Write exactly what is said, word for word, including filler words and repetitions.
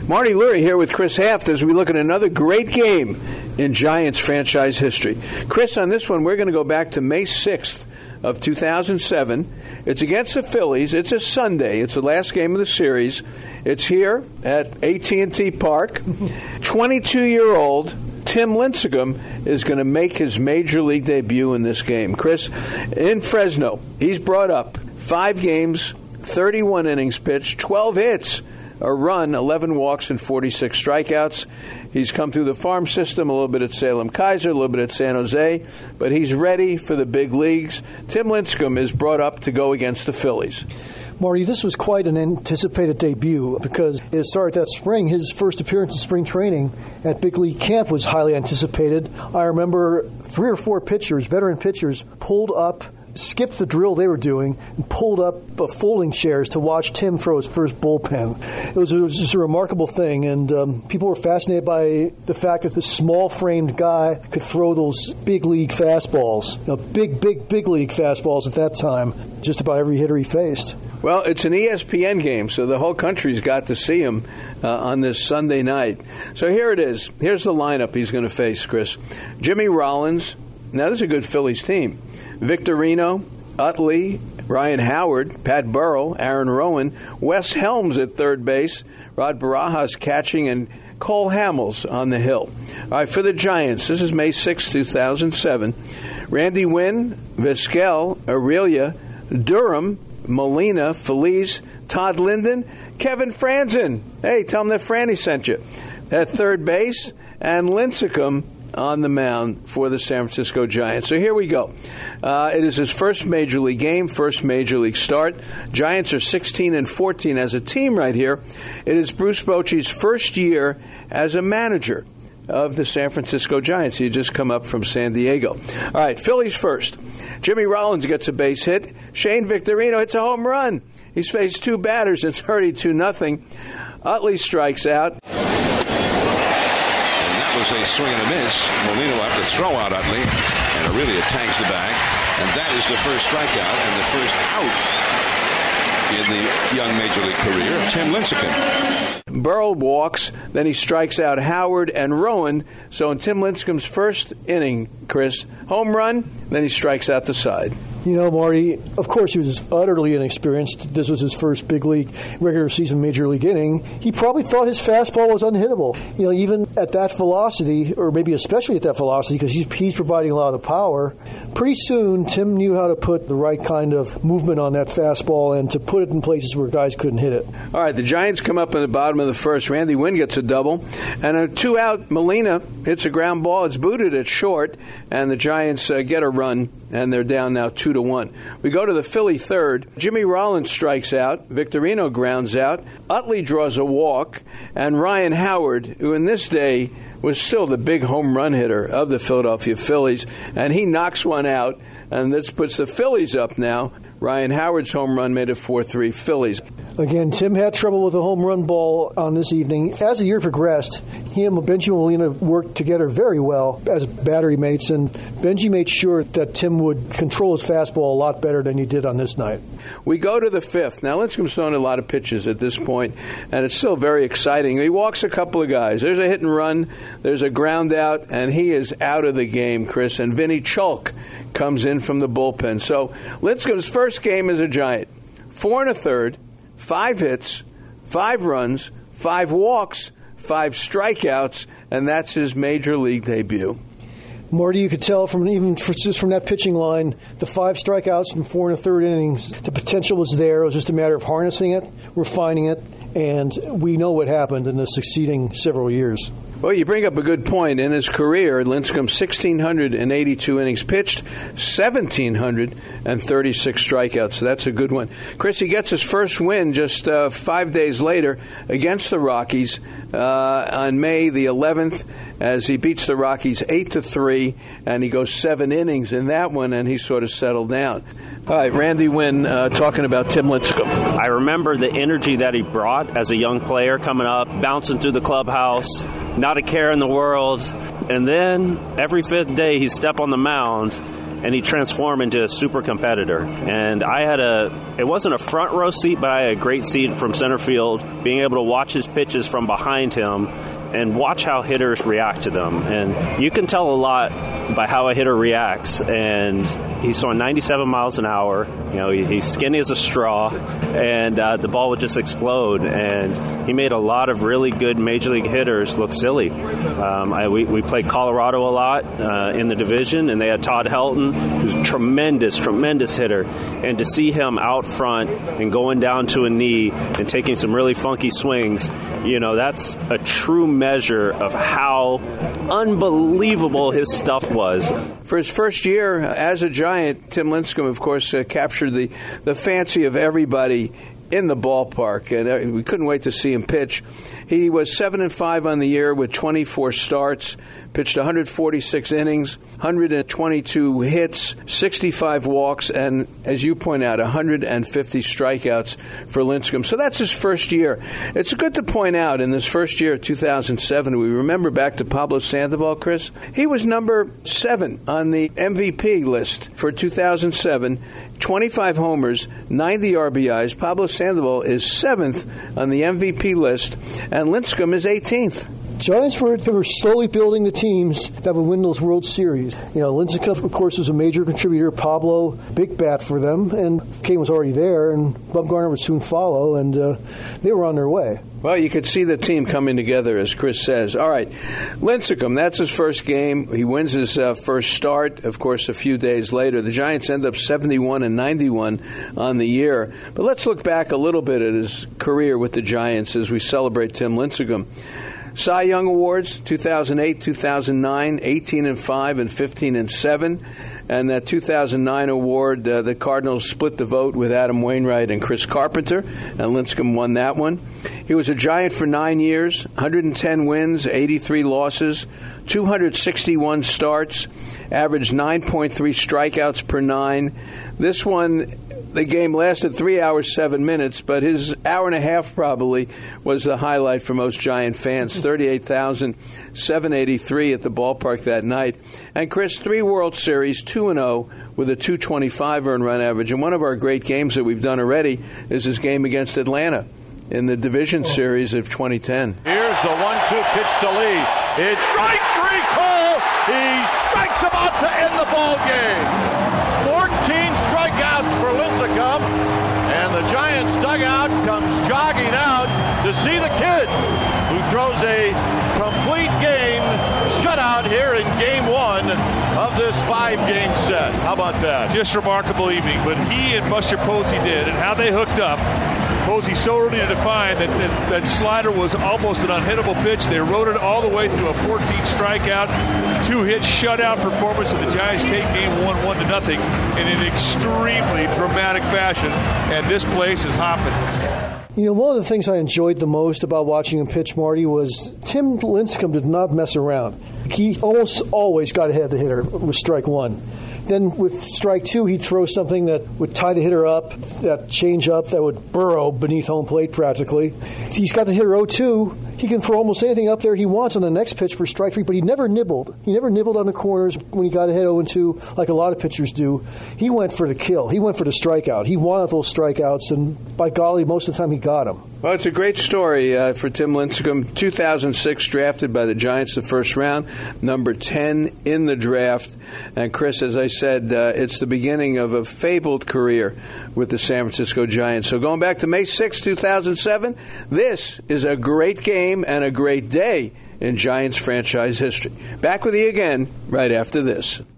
Marty Lurie here with Chris Haft as we look at another great game in Giants franchise history. Chris, on this one, we're going to go back to May sixth of two thousand seven. It's against the Phillies. It's a Sunday. It's the last game of the series. It's here at A T and T Park. twenty-two-year-old Tim Lincecum is going to make his Major League debut in this game. Chris, in Fresno, he's brought up five games, thirty-one innings pitched, twelve hits, a run, eleven walks, and forty-six strikeouts. He's come through the farm system, a little bit at Salem Kaiser, a little bit at San Jose, but he's ready for the big leagues. Tim Lincecum is brought up to go against the Phillies. Marty, this was quite an anticipated debut because it started that spring. His first appearance in spring training at Big League Camp was highly anticipated. I remember three or four pitchers, veteran pitchers, pulled up, skipped the drill they were doing, and pulled up uh, folding chairs to watch Tim throw his first bullpen. It was, it was just a remarkable thing, and um, people were fascinated by the fact that this small-framed guy could throw those big league fastballs, you know, big, big, big league fastballs at that time, just about every hitter he faced. Well, it's an E S P N game, so the whole country's got to see him uh, on this Sunday night. So here it is. Here's the lineup he's going to face, Chris. Jimmy Rollins. Now, this is a good Phillies team. Victorino, Utley, Ryan Howard, Pat Burrell, Aaron Rowan, Wes Helms at third base, Rod Barajas catching, and Cole Hamels on the hill. All right, for the Giants, this is May sixth, two thousand seven. Randy Wynn, Vizquel, Aurelia, Durham, Molina, Feliz, Todd Linden, Kevin Franzen. Hey, tell him that Franny sent you. At third base, and Lincecum on the mound for the San Francisco Giants. So here we go. Uh, it is his first Major League game, first Major League start. Giants are sixteen and fourteen as a team right here. It is Bruce Bochy's first year as a manager of the San Francisco Giants. He just come up from San Diego. All right, Phillies first. Jimmy Rollins gets a base hit. Shane Victorino hits a home run. He's faced two batters. It's thirty-two nothing. Utley strikes out. And that was a swing and a miss. Molina will have to throw out Utley, and Aurelia tags the bag. And that is the first strikeout and the first out in the young Major League career of Tim Lincecum. Burrell walks, then he strikes out Howard and Rowan. So in Tim Lincecum's first inning, Chris, home run, then he strikes out the side. You know, Marty, of course he was utterly inexperienced. This was his first big league, regular season major league inning. He probably thought his fastball was unhittable. You know, even at that velocity, or maybe especially at that velocity, because he's, he's providing a lot of the power. Pretty soon, Tim knew how to put the right kind of movement on that fastball and to put it in places where guys couldn't hit it. All right, the Giants come up in the bottom of the first. Randy Wynn gets a double. And a two-out, Molina hits a ground ball. It's booted at short, and the Giants uh, get a run, and they're down now two to one. We go to the Philly third. Jimmy Rollins strikes out. Victorino grounds out. Utley draws a walk. And Ryan Howard, who in this day was still the big home run hitter of the Philadelphia Phillies, and he knocks one out, and this puts the Phillies up now. Ryan Howard's home run made it four three Phillies. Again, Tim had trouble with the home run ball on this evening. As the year progressed, he and Benji Molina worked together very well as battery mates, and Benji made sure that Tim would control his fastball a lot better than he did on this night. We go to the fifth. Now, Lincecum's thrown a lot of pitches at this point, and it's still very exciting. He walks a couple of guys. There's a hit and run. There's a ground out, and he is out of the game, Chris. And Vinny Chalk comes in from the bullpen. So Lincecum's first game as a Giant, four and a third, five hits, five runs, five walks, five strikeouts, and that's his Major League debut. Marty, you could tell from even just from that pitching line, the five strikeouts in four and a third innings, the potential was there. It was just a matter of harnessing it, refining it, and we know what happened in the succeeding several years. Well, you bring up a good point. In his career, Lincecum, one thousand six hundred eighty-two innings pitched, one thousand seven hundred thirty-six strikeouts. So that's a good one. Chris, he gets his first win just uh, five days later against the Rockies uh, on May the eleventh, as he beats the Rockies eight to three, and he goes seven innings in that one, and he sort of settled down. All right, Randy Wynn uh, talking about Tim Lincecum. I remember the energy that he brought as a young player coming up, bouncing through the clubhouse, not a care in the world. And then every fifth day he'd step on the mound and he transformed into a super competitor. And I had a, it wasn't a front row seat, but I had a great seat from center field, being able to watch his pitches from behind him and watch how hitters react to them. And you can tell a lot by how a hitter reacts. And he's throwing ninety-seven miles an hour. You know, he, he's skinny as a straw, and uh, the ball would just explode. And he made a lot of really good major league hitters look silly. Um, I, we, we played Colorado a lot uh, in the division, and they had Todd Helton, who's a tremendous, tremendous hitter. And to see him out front and going down to a knee and taking some really funky swings, you know, that's a true measure of how unbelievable his stuff was. For his first year as a Giant, Tim Lincecum, of course, uh, captured the, the fancy of everybody in the ballpark, and uh, we couldn't wait to see him pitch. He was seven and five on the year with twenty-four starts, pitched one hundred forty-six innings, one hundred twenty-two hits, sixty-five walks, and, as you point out, one hundred fifty strikeouts for Lincecum. So that's his first year. It's good to point out, in this first year of two thousand seven, we remember back to Pablo Sandoval, Chris. He was number seven on the M V P list for two thousand seven. twenty-five homers, ninety R B Is. Pablo Sandoval is seventh on the M V P list, and Lincecum is eighteenth. Giants were, were slowly building the teams that would win those World Series. You know, Lincecum, of course, was a major contributor. Pablo, big bat for them, and Kane was already there, and Bumgarner would soon follow, and uh, they were on their way. Well, you could see the team coming together, as Chris says. All right, Lincecum, that's his first game. He wins his uh, first start, of course, a few days later. The Giants end up seventy-one and ninety-one on the year. But let's look back a little bit at his career with the Giants as we celebrate Tim Lincecum. Cy Young Awards, two thousand eight, two thousand nine, eighteen and five and fifteen and seven. And that two thousand nine award, uh, the Cardinals split the vote with Adam Wainwright and Chris Carpenter, and Lincecum won that one. He was a Giant for nine years, one hundred ten wins, eighty-three losses, two hundred sixty-one starts, averaged nine point three strikeouts per nine. This one, the game lasted three hours, seven minutes, but his hour and a half probably was the highlight for most Giant fans. thirty-eight thousand seven hundred eighty-three at the ballpark that night. And Chris, three World Series, two and oh with a two twenty-five earned run average. And one of our great games that we've done already is his game against Atlanta in the division series of twenty ten. Here's the one two pitch to Lee. It's strike three call. He strikes him out to end the ball game. fourteen strikeouts for Lincecum, and the Giants dugout comes jogging out to see the kid who throws a complete game shutout here in game one of this five-game set. How about that? Just remarkable evening. But he and Buster Posey did, and how they hooked up. Posey so early to define that, that that slider was almost an unhittable pitch. They rode it all the way through a fourteen strikeout, two-hit shutout performance, and the Giants take game one, one to nothing in an extremely dramatic fashion. And this place is hopping. You know, one of the things I enjoyed the most about watching him pitch, Marty, was Tim Lincecum did not mess around. He almost always got ahead of the hitter with strike one. Then with strike two, he'd throw something that would tie the hitter up, that change up that would burrow beneath home plate practically. If he's got the hitter oh two, he can throw almost anything up there he wants on the next pitch for strike three, but he never nibbled. He never nibbled on the corners when he got ahead oh two like a lot of pitchers do. He went for the kill. He went for the strikeout. He wanted those strikeouts, and by golly, most of the time he got them. Well, it's a great story uh, for Tim Lincecum. two thousand six, drafted by the Giants the first round, number ten in the draft. And Chris, as I said, uh, it's the beginning of a fabled career with the San Francisco Giants. So going back to May sixth, two thousand seven, this is a great game and a great day in Giants franchise history. Back with you again right after this.